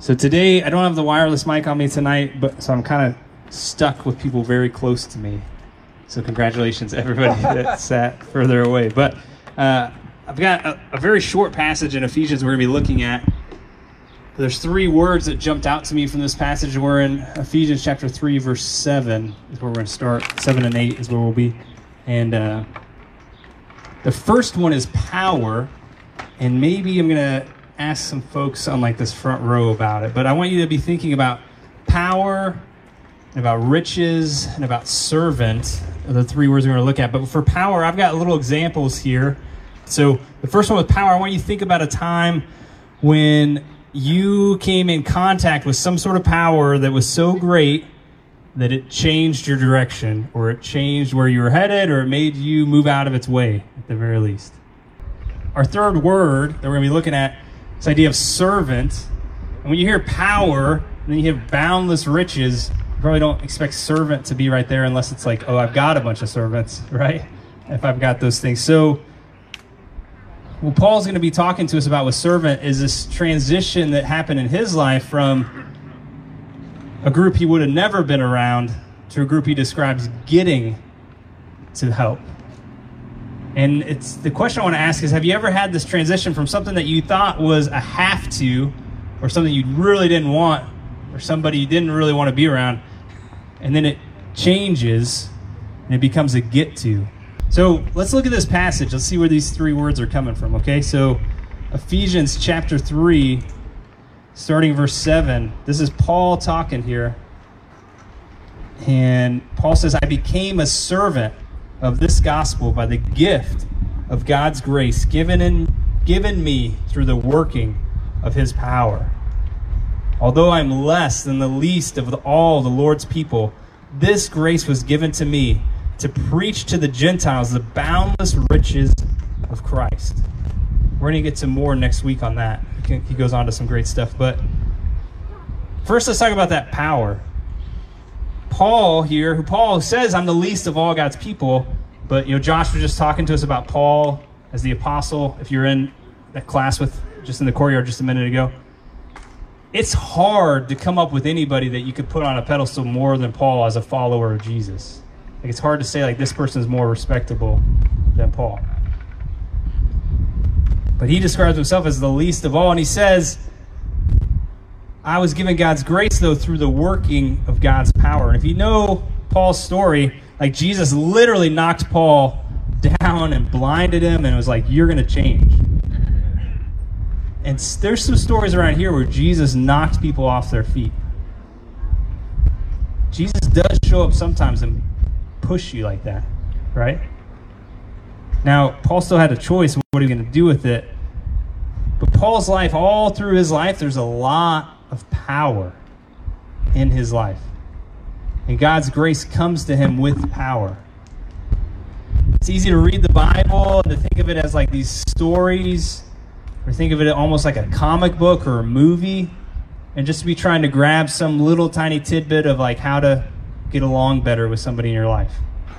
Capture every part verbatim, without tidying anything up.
So today, I don't have the wireless mic on me tonight, but so I'm kind of stuck with people very close to me. So congratulations, everybody that sat further away. But uh, I've got a, a very short passage in Ephesians we're going to be looking at. There's three words that jumped out to me from this passage. We're in Ephesians chapter three, verse seven is where we're going to start. seven and eight is where we'll be. And uh, the first one is power. And maybe I'm going to ask some folks on like this front row about it. But I want you to be thinking about power, and about riches, and about servant are the three words we're going to look at. But for power, I've got little examples here. So the first one with power, I want you to think about a time when you came in contact with some sort of power that was so great that it changed your direction, or it changed where you were headed, or it made you move out of its way, at the very least. Our third word that we're going to be looking at is the idea of servant. And when you hear power, and then you hear boundless riches, you probably don't expect servant to be right there unless it's like, oh, I've got a bunch of servants, right? If I've got those things. So what Paul's going to be talking to us about with servant is this transition that happened in his life from a group he would have never been around to a group he describes getting to help. And it's the question I want to ask is, have you ever had this transition from something that you thought was a have to, or something you really didn't want, or somebody you didn't really want to be around, and then it changes and it becomes a get to? So let's look at this passage. Let's see where these three words are coming from, okay? So Ephesians chapter three, starting verse seven. This is Paul talking here. And Paul says, I became a servant of this gospel by the gift of God's grace given in, given me through the working of his power. Although I'm less than the least of the, all the Lord's people, this grace was given to me to preach to the Gentiles the boundless riches of Christ. We're going to get to more next week on that. He goes on to some great stuff. But first, let's talk about that power. Paul here, who Paul says, I'm the least of all God's people. But, you know, Josh was just talking to us about Paul as the apostle. If you're in that class with just in the courtyard just a minute ago, it's hard to come up with anybody that you could put on a pedestal more than Paul as a follower of Jesus. Like, it's hard to say, like, this person is more respectable than Paul. But he describes himself as the least of all, and he says, I was given God's grace, though, through the working of God's power. And if you know Paul's story, like, Jesus literally knocked Paul down and blinded him, and it was like, you're going to change. And there's some stories around here where Jesus knocked people off their feet. Jesus does show up sometimes and push you like that, right? Now, Paul still had a choice of what he was going to do with it. But Paul's life, all through his life, there's a lot of power in his life. And God's grace comes to him with power. It's easy to read the Bible and to think of it as like these stories, or think of it almost like a comic book or a movie, and just to be trying to grab some little tiny tidbit of like how to get along better with somebody in your life.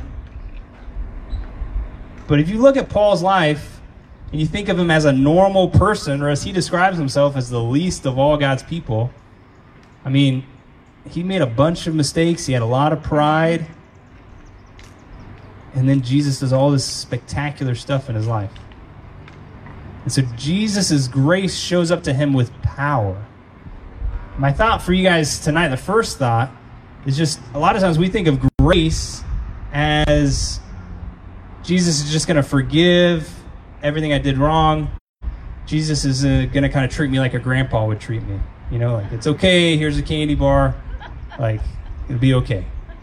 But if you look at Paul's life and you think of him as a normal person, or as he describes himself as the least of all God's people, I mean, he made a bunch of mistakes. He had a lot of pride. And then Jesus does all this spectacular stuff in his life. And so Jesus' grace shows up to him with power. My thought for you guys tonight, the first thought, is just a lot of times we think of grace as Jesus is just going to forgive everything I did wrong. Jesus is uh, going to kind of treat me like a grandpa would treat me. You know, like, it's okay, here's a candy bar. Like, it'll be okay.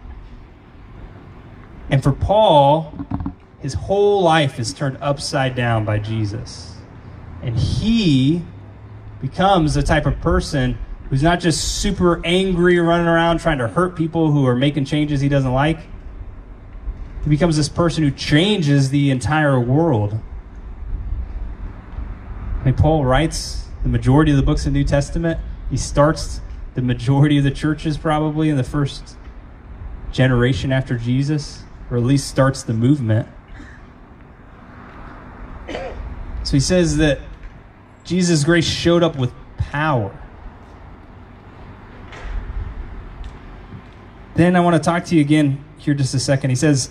And for Paul, his whole life is turned upside down by Jesus. And he becomes the type of person who's not just super angry, running around trying to hurt people who are making changes he doesn't like. He becomes this person who changes the entire world. I mean, Paul writes the majority of the books in the New Testament. He starts the majority of the churches probably in the first generation after Jesus, or at least starts the movement. So he says that Jesus' grace showed up with power. then I want to talk to you again here just a second. He says,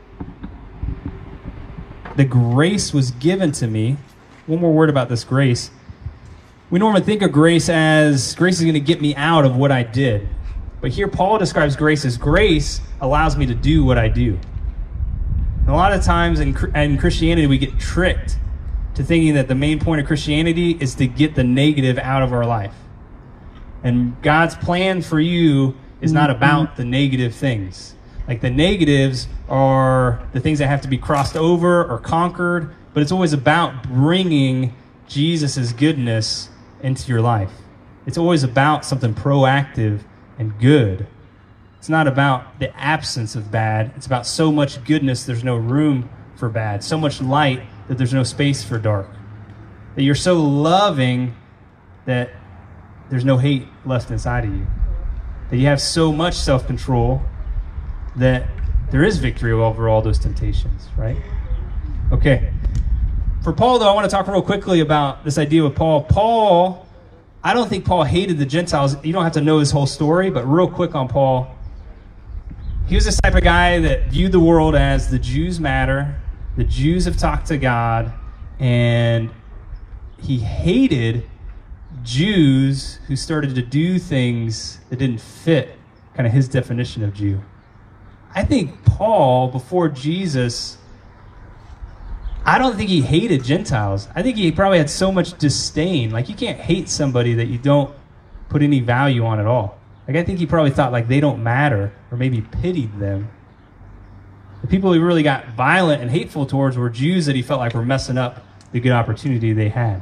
the grace was given to me. One more word about this grace. We normally think of grace as grace is going to get me out of what I did. But here Paul describes grace as grace allows me to do what I do. And a lot of times in, in Christianity, we get tricked to thinking that the main point of Christianity is to get the negative out of our life. And God's plan for you is not about the negative things. Like the negatives are the things that have to be crossed over or conquered, but it's always about bringing Jesus' goodness into your life. It's always about something proactive and good. It's not about the absence of bad. It's about so much goodness there's no room for bad, so much light that there's no space for dark. That you're so loving that there's no hate left inside of you. That you have so much self-control that there is victory over all those temptations, right? Okay. For Paul, though, I want to talk real quickly about this idea with Paul. Paul, I don't think Paul hated the Gentiles. You don't have to know his whole story, but real quick on Paul. He was this type of guy that viewed the world as the Jews matter, the Jews have talked to God, and he hated Jews who started to do things that didn't fit kind of his definition of Jew. I think Paul, before Jesus, I don't think he hated Gentiles. I think he probably had so much disdain. Like, you can't hate somebody that you don't put any value on at all. Like, I think he probably thought, like, they don't matter, or maybe pitied them. The people he really got violent and hateful towards were Jews that he felt like were messing up the good opportunity they had.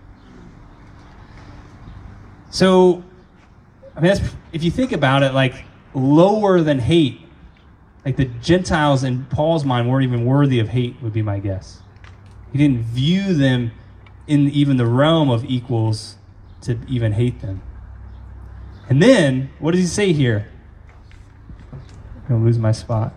So, I mean, that's, if you think about it, like, lower than hate, like the Gentiles in Paul's mind weren't even worthy of hate, would be my guess. He didn't view them in even the realm of equals to even hate them. And then, what does he say here? I'm going to lose my spot.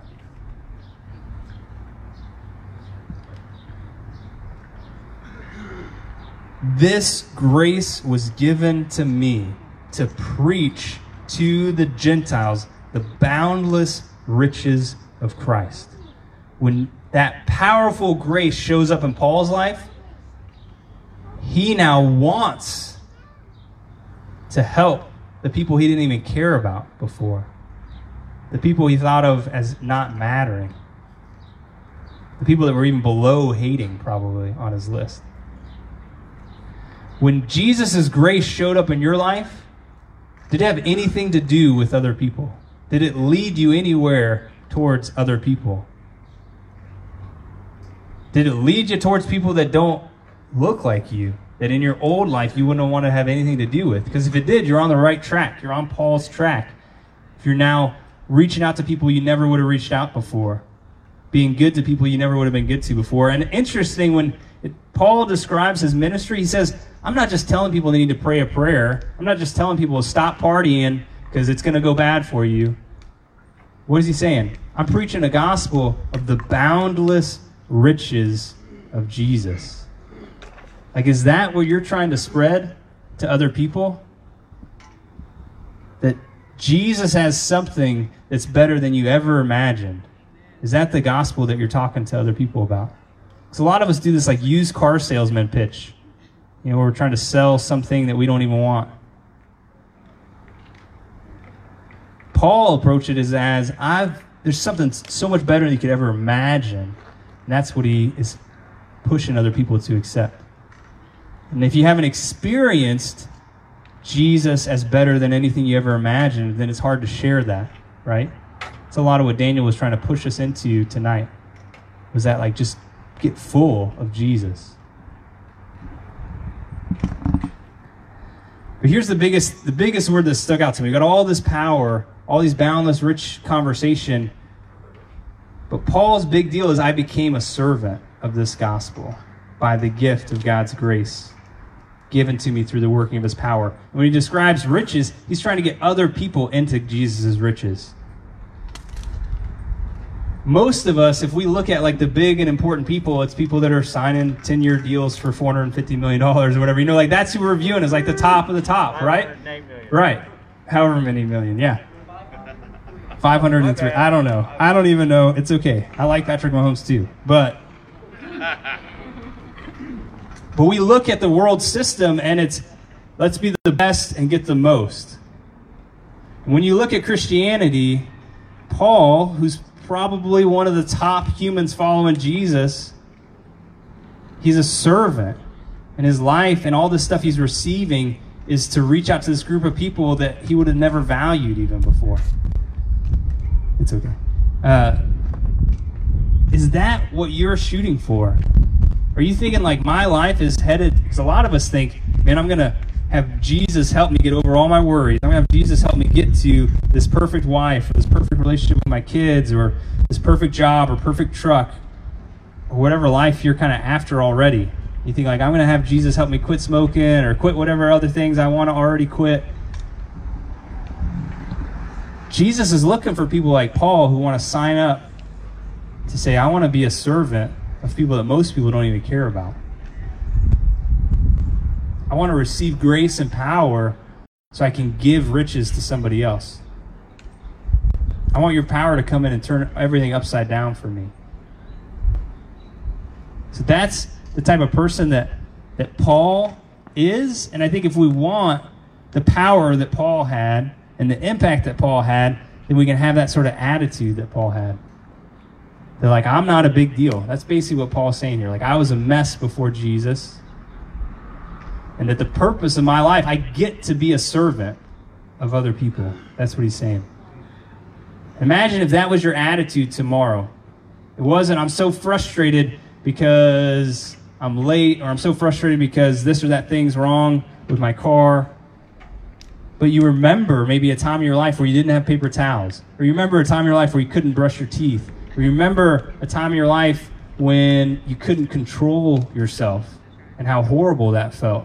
This grace was given to me to preach to the Gentiles the boundless riches of Christ. When that powerful grace shows up in Paul's life, he now wants to help the people he didn't even care about before. The people he thought of as not mattering. The people that were even below hating, probably, on his list. When Jesus' grace showed up in your life, did it have anything to do with other people? Did it lead you anywhere towards other people? Did it lead you towards people that don't look like you? That in your old life you wouldn't want to have anything to do with? Because if it did, you're on the right track. You're on Paul's track. If you're now reaching out to people you never would have reached out before, being good to people you never would have been good to before. And interesting, when it, Paul describes his ministry, he says, I'm not just telling people they need to pray a prayer. I'm not just telling people to stop partying because it's going to go bad for you. What is he saying? I'm preaching a gospel of the boundless riches of Jesus. Like, is that what you're trying to spread to other people? That Jesus has something that's better than you ever imagined. Is that the gospel that you're talking to other people about? Because a lot of us do this like used car salesman pitch. You know, we're trying to sell something that we don't even want. Paul approached it as, as I've, there's something so much better than you could ever imagine. And that's what he is pushing other people to accept. And if you haven't experienced Jesus as better than anything you ever imagined, then it's hard to share that, right? It's a lot of what Daniel was trying to push us into tonight. Was that, like, just get full of Jesus. But here's the biggest, the biggest word that stuck out to me. We got all this power, all these boundless, rich conversation. But Paul's big deal is I became a servant of this gospel by the gift of God's grace given to me through the working of his power. When he describes riches, he's trying to get other people into Jesus' riches. Most of us, if we look at like the big and important people, it's people that are signing ten-year deals for four hundred fifty million dollars or whatever. You know, like that's who we're viewing as like the top of the top, right? Right. However many million, yeah. five hundred three. I don't know. I don't even know. It's okay. I like Patrick Mahomes too. But but we look at the world system and it's let's be the best and get the most. When you look at Christianity, Paul, who's probably one of the top humans following Jesus, he's a servant. And his life and all this stuff he's receiving is to reach out to this group of people that he would have never valued even before. It's okay. Uh, is that what you're shooting for? Are you thinking like my life is headed, because a lot of us think, man, I'm going to have Jesus help me get over all my worries. I'm going to have Jesus help me get to this perfect wife, or this perfect relationship with my kids, or this perfect job, or perfect truck, or whatever life you're kind of after already. You think like, I'm going to have Jesus help me quit smoking or quit whatever other things I want to already quit. Jesus is looking for people like Paul who want to sign up to say, I want to be a servant of people that most people don't even care about. I want to receive grace and power so I can give riches to somebody else. I want your power to come in and turn everything upside down for me. So that's the type of person that, that Paul is. And I think if we want the power that Paul had and the impact that Paul had, then we can have that sort of attitude that Paul had. They're like, I'm not a big deal. That's basically what Paul's saying here. Like, I was a mess before Jesus. And that the purpose of my life, I get to be a servant of other people. That's what he's saying. Imagine if that was your attitude tomorrow. It wasn't, I'm so frustrated because I'm late, or I'm so frustrated because this or that thing's wrong with my car. But you remember maybe a time in your life where you didn't have paper towels. Or you remember a time in your life where you couldn't brush your teeth. Or you remember a time in your life when you couldn't control yourself and how horrible that felt.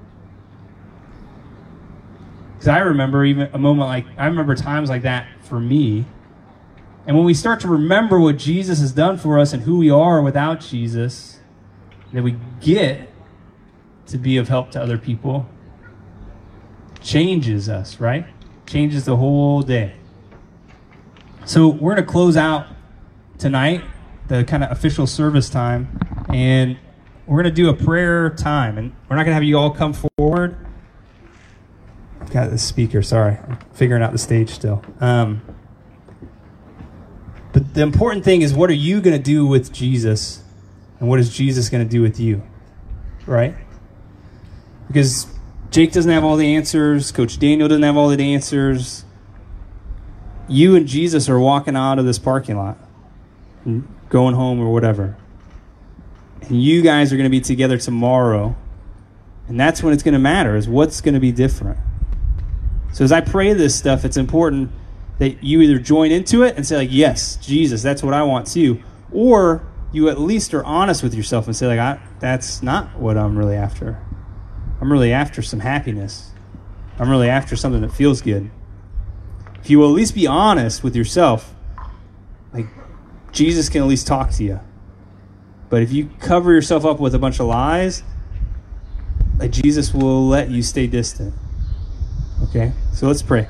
Because I remember even a moment like, I remember times like that for me. And when we start to remember what Jesus has done for us and who we are without Jesus, that we get to be of help to other people, changes us, right? Changes the whole day. So we're going to close out tonight, the kind of official service time, and we're going to do a prayer time. And we're not going to have you all come forward. I've got the speaker, sorry. I'm figuring out the stage still. Um, but the important thing is, what are you going to do with Jesus? And what is Jesus going to do with you? Right? Because Jake doesn't have all the answers. Coach Daniel doesn't have all the answers. You and Jesus are walking out of this parking lot, and going home or whatever. And you guys are going to be together tomorrow. And that's when it's going to matter, is what's going to be different. So as I pray this stuff, it's important that you either join into it and say, like, yes, Jesus, that's what I want too. Or you at least are honest with yourself and say, like, I, that's not what I'm really after. I'm really after some happiness. I'm really after something that feels good. If you will at least be honest with yourself, like, Jesus can at least talk to you. But if you cover yourself up with a bunch of lies, like, Jesus will let you stay distant. Okay? So let's pray.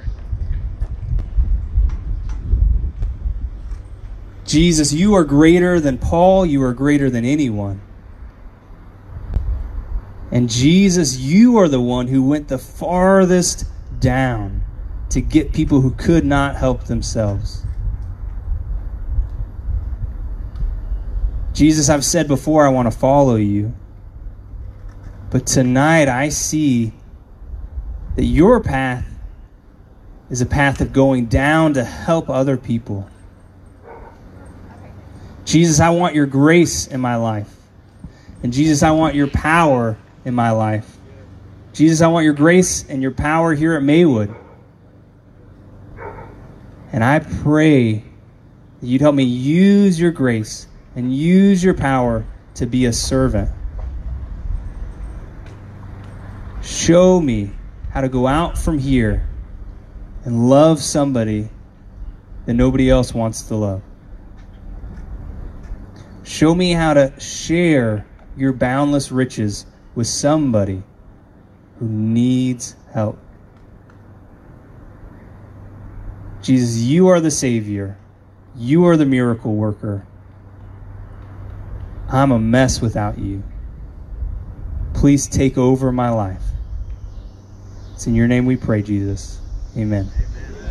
Jesus, you are greater than Paul. You are greater than anyone. And Jesus, you are the one who went the farthest down to get people who could not help themselves. Jesus, I've said before I want to follow you. But tonight I see that your path is a path of going down to help other people. Jesus, I want your grace in my life. And Jesus, I want your power in my life. Jesus, I want your grace and your power here at Maywood. And I pray that you'd help me use your grace and use your power to be a servant. Show me how to go out from here and love somebody that nobody else wants to love. Show me how to share your boundless riches with somebody who needs help. Jesus, you are the Savior. You are the miracle worker. I'm a mess without you. Please take over my life. It's in your name we pray, Jesus. Amen.